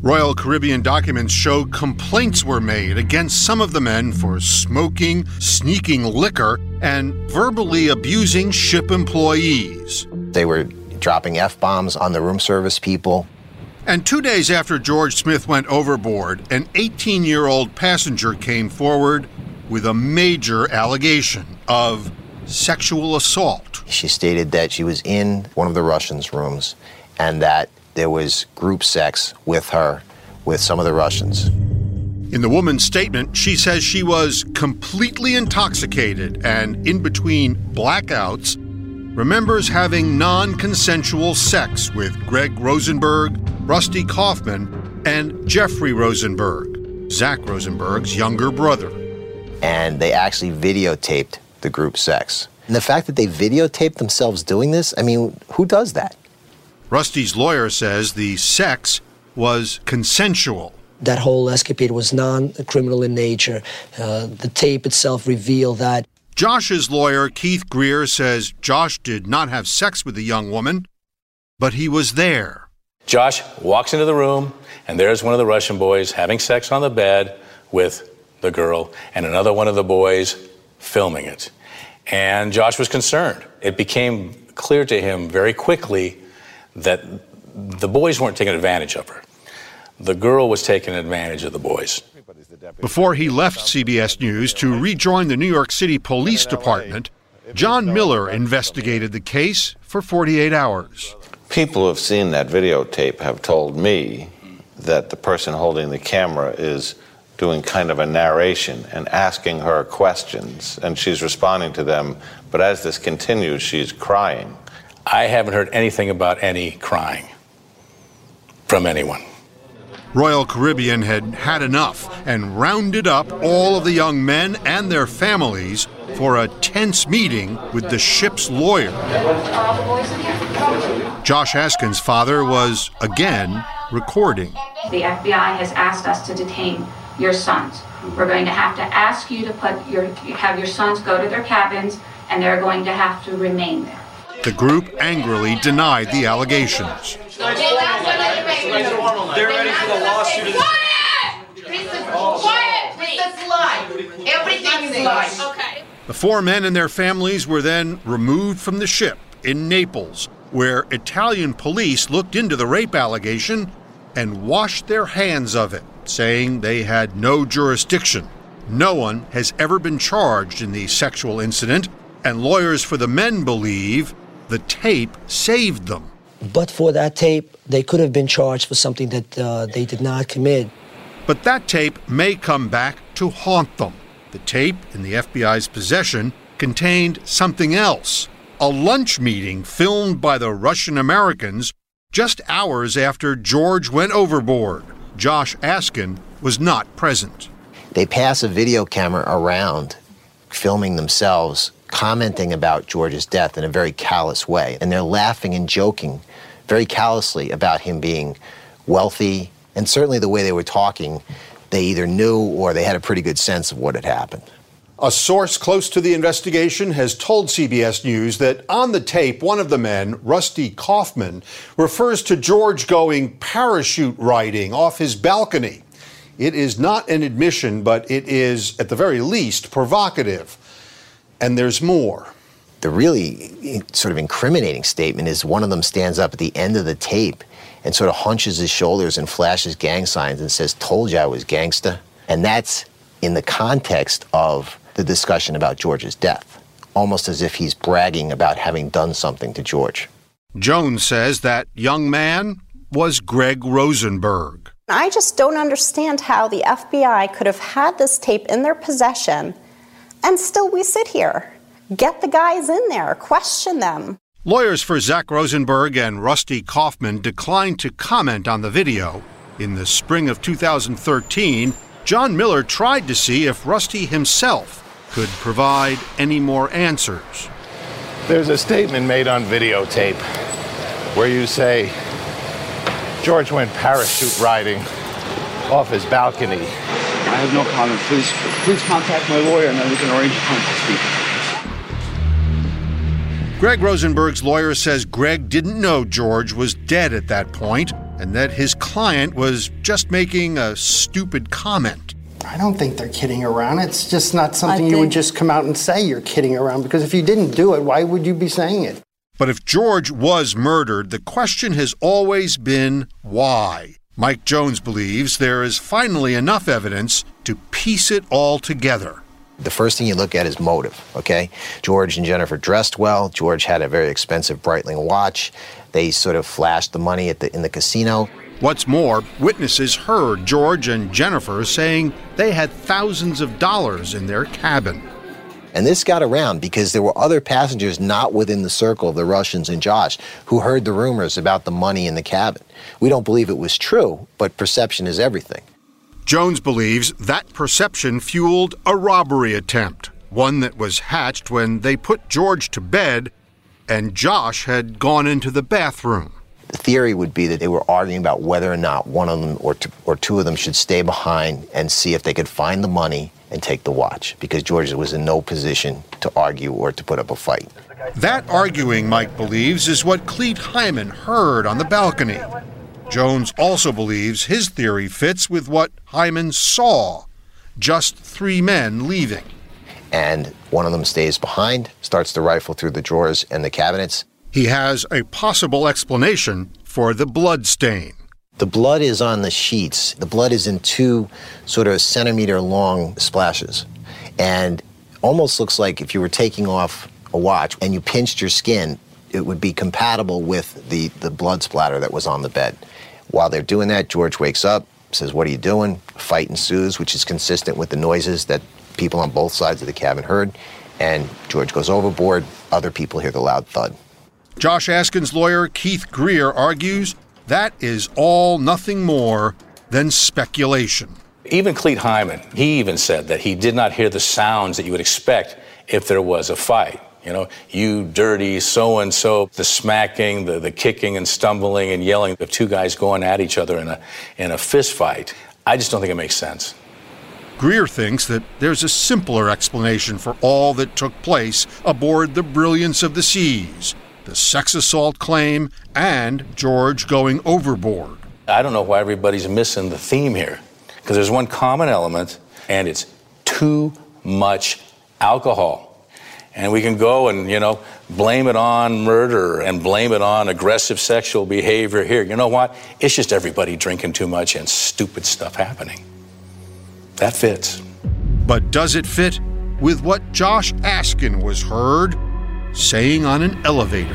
Royal Caribbean documents show complaints were made against some of the men for smoking, sneaking liquor, and verbally abusing ship employees. They were dropping F-bombs on the room service people. And 2 days after George Smith went overboard, an 18-year-old passenger came forward with a major allegation of sexual assault. She stated that she was in one of the Russians' rooms and that there was group sex with her, with some of the Russians. In the woman's statement, she says she was completely intoxicated and in between blackouts, remembers having non-consensual sex with Greg Rosenberg, Rusty Kaufman, and Jeffrey Rosenberg, Zach Rosenberg's younger brother. And they actually videotaped the group sex. And the fact that they videotaped themselves doing this, I mean, who does that? Rusty's lawyer says the sex was consensual. That whole escapade was non-criminal in nature. The tape itself revealed that. Josh's lawyer, Keith Greer, says Josh did not have sex with the young woman, but he was there. Josh walks into the room, and there's one of the Russian boys having sex on the bed with the girl, and another one of the boys filming it. And Josh was concerned. It became clear to him very quickly that the boys weren't taking advantage of her. The girl was taking advantage of the boys. Before he left CBS News to rejoin the New York City Police Department, John Miller investigated the case for 48 hours. People who have seen that videotape have told me that the person holding the camera is doing kind of a narration and asking her questions, and she's responding to them, but as this continues, she's crying. I haven't heard anything about any crying from anyone. Royal Caribbean had had enough and rounded up all of the young men and their families for a tense meeting with the ship's lawyer. Josh Askin's father was, again, recording. The FBI has asked us to detain your sons. We're going to have to ask you to have your sons go to their cabins, and they're going to have to remain there. The group angrily denied the allegations. They're ready for the lawsuit. Quiet! This is lie. Everything is lie. Okay. The four men and their families were then removed from the ship in Naples, where Italian police looked into the rape allegation and washed their hands of it, saying they had no jurisdiction. No one has ever been charged in the sexual incident, and lawyers for the men believe the tape saved them. But for that tape, they could have been charged for something that they did not commit. But that tape may come back to haunt them. The tape in the FBI's possession contained something else, a lunch meeting filmed by the Russian Americans just hours after George went overboard. Josh Askin was not present. They pass a video camera around, filming themselves, commenting about George's death in a very callous way. And they're laughing and joking very callously about him being wealthy. And certainly the way they were talking, they either knew or they had a pretty good sense of what had happened. A source close to the investigation has told CBS News that on the tape, one of the men, Rusty Kaufman, refers to George going parachute riding off his balcony. It is not an admission, but it is, at the very least, provocative. And there's more. The really sort of incriminating statement is one of them stands up at the end of the tape and sort of hunches his shoulders and flashes gang signs and says, "Told you I was gangsta." And that's in the context of the discussion about George's death, almost as if he's bragging about having done something to George. Jones says that young man was Greg Rosenberg. I just don't understand how the FBI could have had this tape in their possession and still we sit here. Get the guys in there, question them. Lawyers for Zach Rosenberg and Rusty Kaufman declined to comment on the video. In the spring of 2013, John Miller tried to see if Rusty himself could provide any more answers. There's a statement made on videotape where you say George went parachute riding off his balcony. I have no comment. Please contact my lawyer and then we can arrange a time to speak. Greg Rosenberg's lawyer says Greg didn't know George was dead at that point and that his client was just making a stupid comment. I don't think they're kidding around. It's just not something you would just come out and say you're kidding around, because if you didn't do it, why would you be saying it? But if George was murdered, the question has always been why. Mike Jones believes there is finally enough evidence to piece it all together. The first thing you look at is motive, okay? George and Jennifer dressed well. George had a very expensive Breitling watch. They sort of flashed the money in the casino. What's more, witnesses heard George and Jennifer saying they had thousands of dollars in their cabin. And this got around because there were other passengers not within the circle of the Russians and Josh who heard the rumors about the money in the cabin. We don't believe it was true, but perception is everything. Jones believes that perception fueled a robbery attempt, one that was hatched when they put George to bed and Josh had gone into the bathroom. The theory would be that they were arguing about whether or not one of them or two of them should stay behind and see if they could find the money and take the watch, because George was in no position to argue or to put up a fight. That arguing, Mike believes, is what Clete Hyman heard on the balcony. Jones also believes his theory fits with what Hyman saw, just three men leaving. And one of them stays behind, starts to rifle through the drawers and the cabinets. He has a possible explanation for the blood stain. The blood is on the sheets. The blood is in two sort of centimeter-long splashes. And almost looks like if you were taking off a watch and you pinched your skin, it would be compatible with the blood splatter that was on the bed. While they're doing that, George wakes up, says, "What are you doing?" A fight ensues, which is consistent with the noises that people on both sides of the cabin heard. And George goes overboard. Other people hear the loud thud. Josh Askin's lawyer, Keith Greer, argues that is all nothing more than speculation. Even Clete Hyman, he even said that he did not hear the sounds that you would expect if there was a fight. You know, you dirty so-and-so, the smacking, the kicking and stumbling and yelling of two guys going at each other in a fist fight. I just don't think it makes sense. Greer thinks that there's a simpler explanation for all that took place aboard the Brilliance of the Seas, the sex assault claim, and George going overboard. I don't know why everybody's missing the theme here, because there's one common element, and it's too much alcohol. And we can go and, blame it on murder and blame it on aggressive sexual behavior here. You know what? It's just everybody drinking too much and stupid stuff happening. That fits. But does it fit with what Josh Askin was heard saying on an elevator?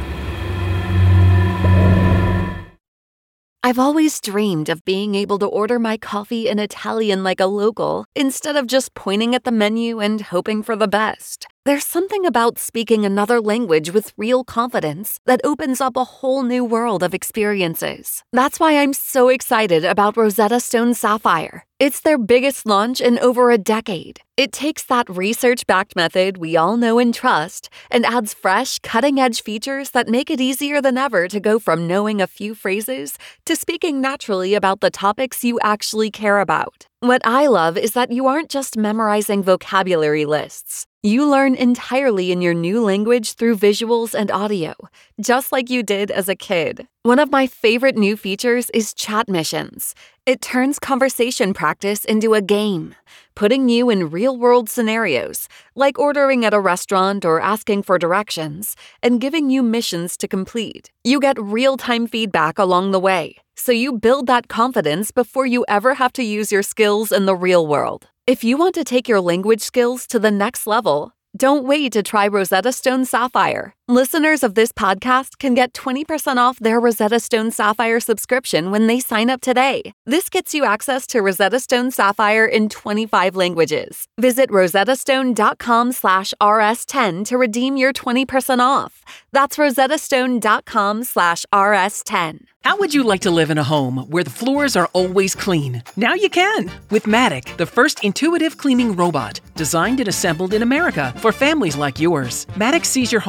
I've always dreamed of being able to order my coffee in Italian like a local, instead of just pointing at the menu and hoping for the best. There's something about speaking another language with real confidence that opens up a whole new world of experiences. That's why I'm so excited about Rosetta Stone Sapphire. It's their biggest launch in over a decade. It takes that research-backed method we all know and trust and adds fresh, cutting-edge features that make it easier than ever to go from knowing a few phrases to speaking naturally about the topics you actually care about. What I love is that you aren't just memorizing vocabulary lists. You learn entirely in your new language through visuals and audio, just like you did as a kid. One of my favorite new features is Chat Missions. It turns conversation practice into a game, putting you in real-world scenarios, like ordering at a restaurant or asking for directions, and giving you missions to complete. You get real-time feedback along the way, so you build that confidence before you ever have to use your skills in the real world. If you want to take your language skills to the next level, don't wait to try Rosetta Stone Sapphire. Listeners of this podcast can get 20% off their Rosetta Stone Sapphire subscription when they sign up today. This gets you access to Rosetta Stone Sapphire in 25 languages. Visit rosettastone.com/rs10 to redeem your 20% off. That's rosettastone.com/rs10. How would you like to live in a home where the floors are always clean? Now you can with Matic, the first intuitive cleaning robot designed and assembled in America for families like yours. Matic sees your home the way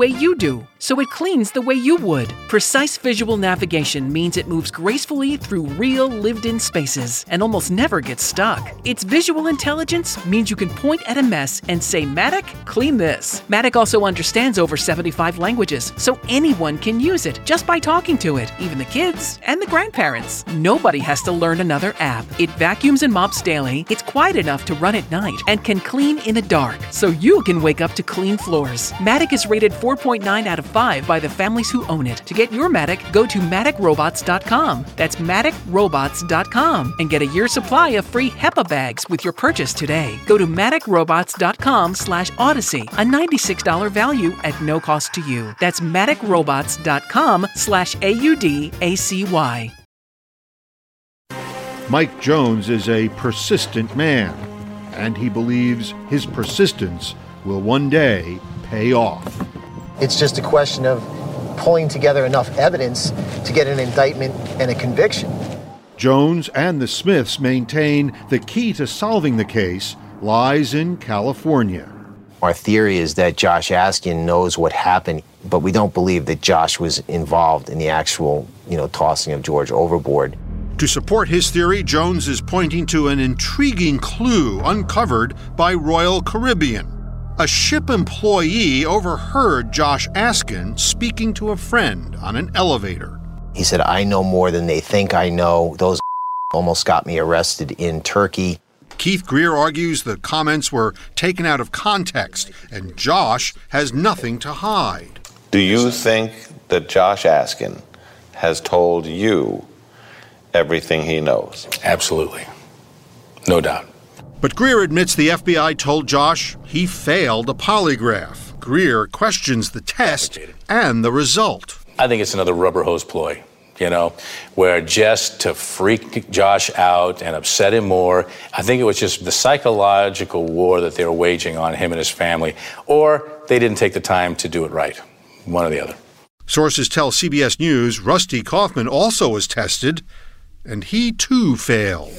way you do, so it cleans the way you would. Precise visual navigation means it moves gracefully through real, lived-in spaces and almost never gets stuck. Its visual intelligence means you can point at a mess and say, Matic, clean this. Matic also understands over 75 languages, so anyone can use it just by talking to it, even the kids and the grandparents. Nobody has to learn another app. It vacuums and mops daily, it's quiet enough to run at night, and can clean in the dark, so you can wake up to clean floors. Matic is rated 4.9 out of 5 by the families who own it. To get your Matic, go to MaticRobots.com. That's MaticRobots.com and get a year's supply of free HEPA bags with your purchase today. Go to MaticRobots.com/Odyssey, a $96 value at no cost to you. That's MaticRobots.com/AUDACY. Mike Jones is a persistent man, and he believes his persistence will one day pay off. It's just a question of pulling together enough evidence to get an indictment and a conviction. Jones and the Smiths maintain the key to solving the case lies in California. Our theory is that Josh Askin knows what happened, but we don't believe that Josh was involved in the actual, tossing of George overboard. To support his theory, Jones is pointing to an intriguing clue uncovered by Royal Caribbean. A ship employee overheard Josh Askin speaking to a friend on an elevator. He said, I know more than they think I know. Those almost got me arrested in Turkey. Keith Greer argues the comments were taken out of context, and Josh has nothing to hide. Do you think that Josh Askin has told you everything he knows? Absolutely. No doubt. But Greer admits the FBI told Josh he failed a polygraph. Greer questions the test and the result. I think it's another rubber hose ploy, where just to freak Josh out and upset him more. I think it was just the psychological war that they were waging on him and his family, or they didn't take the time to do it right. One or the other. Sources tell CBS News Rusty Kaufman also was tested, and he too failed.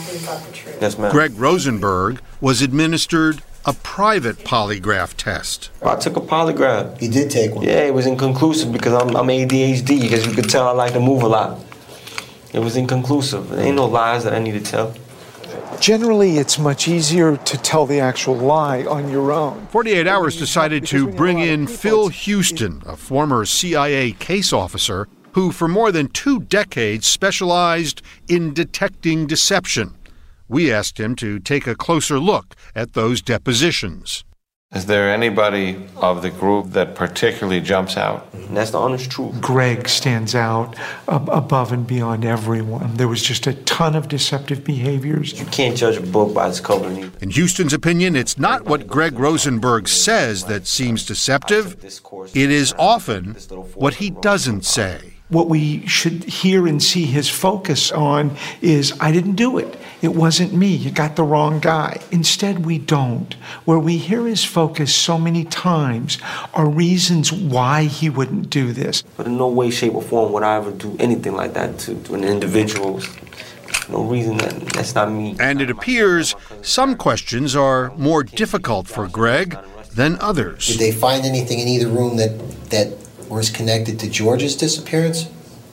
Yes, ma'am. Greg Rosenberg was administered a private polygraph test. I took a polygraph. You did take one? Yeah, it was inconclusive because I'm ADHD, because you could tell I like to move a lot. It was inconclusive. There ain't no lies that I need to tell. Generally, it's much easier to tell the actual lie on your own. 48 Hours decided to bring in Phil Houston, a former CIA case officer who for more than 2 decades specialized in detecting deception. We asked him to take a closer look at those depositions. Is there anybody of the group that particularly jumps out? That's the honest truth. Greg stands out above and beyond everyone. There was just a ton of deceptive behaviors. You can't judge a book by its cover. In Houston's opinion, it's not what Greg Rosenberg says that seems deceptive. It is often what he doesn't say. What we should hear and see his focus on is, I didn't do it. It wasn't me. You got the wrong guy. Instead, we don't. Where we hear his focus so many times are reasons why he wouldn't do this. But in no way, shape, or form would I ever do anything like that to an individual. No reason. That's not me. And it appears some questions are more difficult for Greg than others. Did they find anything in either room that was connected to George's disappearance?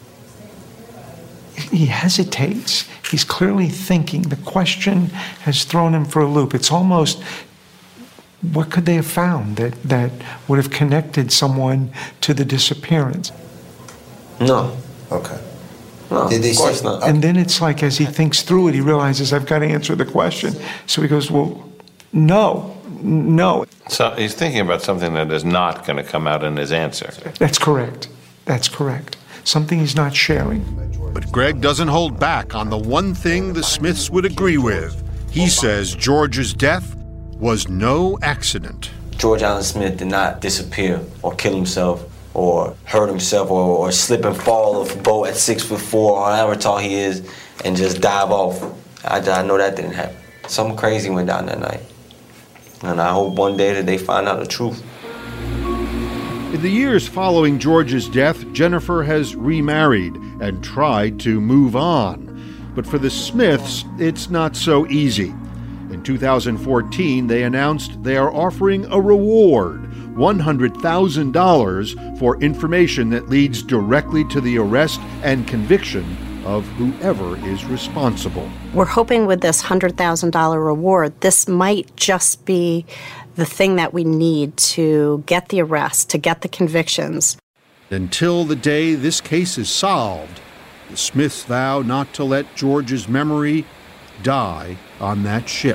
He hesitates. He's clearly thinking. The question has thrown him for a loop. It's almost, what could they have found that would have connected someone to the disappearance? No. Okay. No, Did they of course say, not. And then it's like, as he thinks through it, he realizes, I've got to answer the question. So he goes, well, no. So he's thinking about something that is not going to come out in his answer. That's correct. Something he's not sharing. But Greg doesn't hold back on the one thing the Smiths would agree with. He says George's death was no accident. George Allen Smith did not disappear or kill himself or hurt himself or slip and fall off a boat at 6'4" or however tall he is and just dive off. I know that didn't happen. Something crazy went down that night. And I hope one day that they find out the truth. In the years following George's death, Jennifer has remarried and tried to move on. But for the Smiths, it's not so easy. In 2014, they announced they are offering a reward, $100,000 for information that leads directly to the arrest and conviction of whoever is responsible. We're hoping with this $100,000 reward, this might just be the thing that we need to get the arrest, to get the convictions. Until the day this case is solved, the Smiths vow not to let George's memory die on that ship.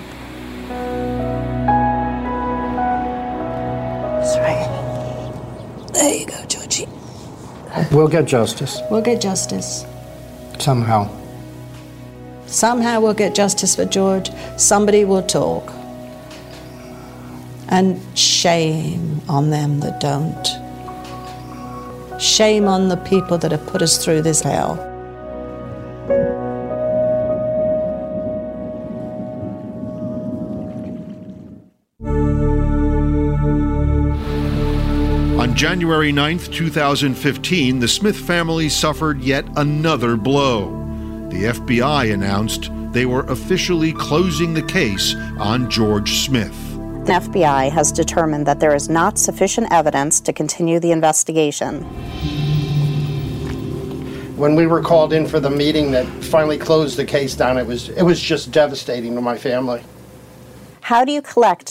That's right. There you go, Georgie. We'll get justice. We'll get justice. Somehow. Somehow we'll get justice for George. Somebody will talk. And shame on them that don't. Shame on the people that have put us through this hell. On January 9th, 2015, the Smith family suffered yet another blow. The FBI announced they were officially closing the case on George Smith. The FBI has determined that there is not sufficient evidence to continue the investigation. When we were called in for the meeting that finally closed the case down, it was just devastating to my family. How do you collect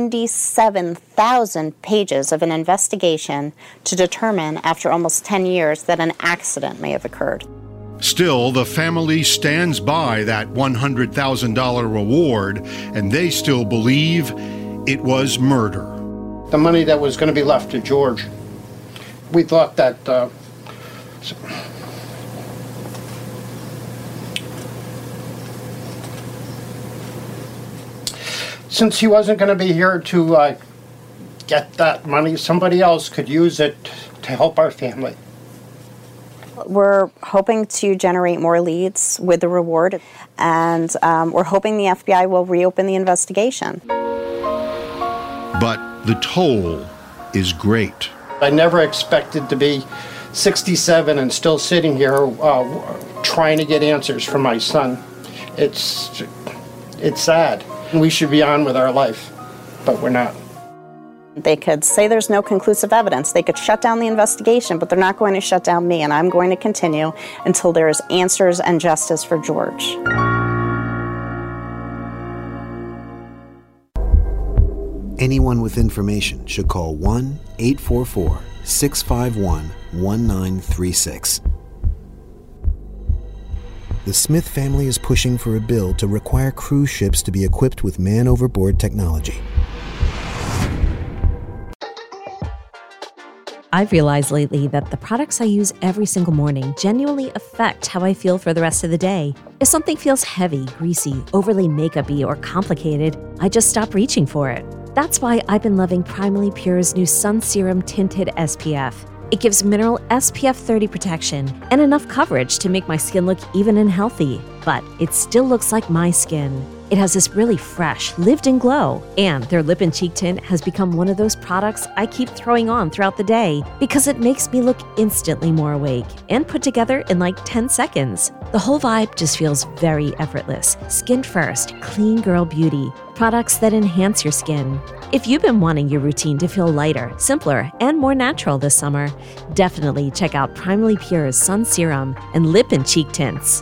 97,000 pages of an investigation to determine, after almost 10 years, that an accident may have occurred? Still, the family stands by that $100,000 reward, and they still believe it was murder. The money that was going to be left to George, we thought that since he wasn't going to be here to get that money, somebody else could use it to help our family. We're hoping to generate more leads with the reward, and we're hoping the FBI will reopen the investigation. But the toll is great. I never expected to be 67 and still sitting here trying to get answers from my son. It's sad. We should be on with our life, but we're not. They could say there's no conclusive evidence. They could shut down the investigation, but they're not going to shut down me, and I'm going to continue until there is answers and justice for George. Anyone with information should call 1-844-651-1936. The Smith family is pushing for a bill to require cruise ships to be equipped with man-overboard technology. I've realized lately that the products I use every single morning genuinely affect how I feel for the rest of the day. If something feels heavy, greasy, overly makeup-y, or complicated, I just stop reaching for it. That's why I've been loving Primally Pure's new Sun Serum Tinted SPF. It gives mineral SPF 30 protection and enough coverage to make my skin look even and healthy, but it still looks like my skin. It has this really fresh, lived-in glow, and their lip and cheek tint has become one of those products I keep throwing on throughout the day because it makes me look instantly more awake and put together in like 10 seconds. The whole vibe just feels very effortless. Skin first, clean girl beauty. Products that enhance your skin. If you've been wanting your routine to feel lighter, simpler, and more natural this summer, definitely check out Primally Pure's Sun Serum and Lip and Cheek Tints.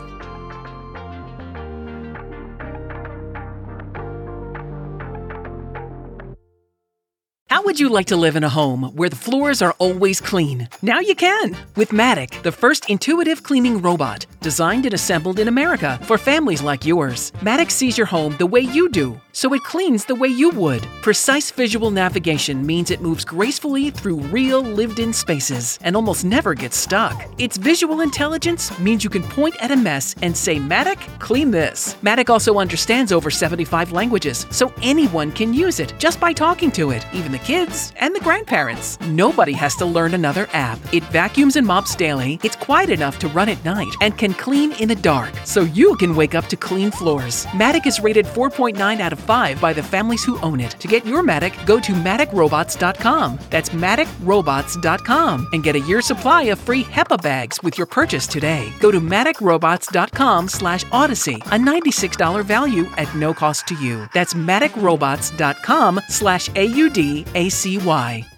How would you like to live in a home where the floors are always clean? Now you can with Matic, the first intuitive cleaning robot, designed and assembled in America for families like yours. Matic sees your home the way you do, so it cleans the way you would. Precise visual navigation means it moves gracefully through real lived-in spaces and almost never gets stuck. Its visual intelligence means you can point at a mess and say, Matic, clean this. Matic also understands over 75 languages, so anyone can use it just by talking to it, even the kids and the grandparents. Nobody has to learn another app. It vacuums and mops daily, it's quiet enough to run at night, and can clean in the dark, so you can wake up to clean floors. Matic is rated 4.9 out of 5 by the families who own it. To get your Matic, go to MaticRobots.com. That's MaticRobots.com and get a year's supply of free HEPA bags with your purchase today. Go to MaticRobots.com/Odyssey, a $96 value at no cost to you. That's MaticRobots.com/AUDACY.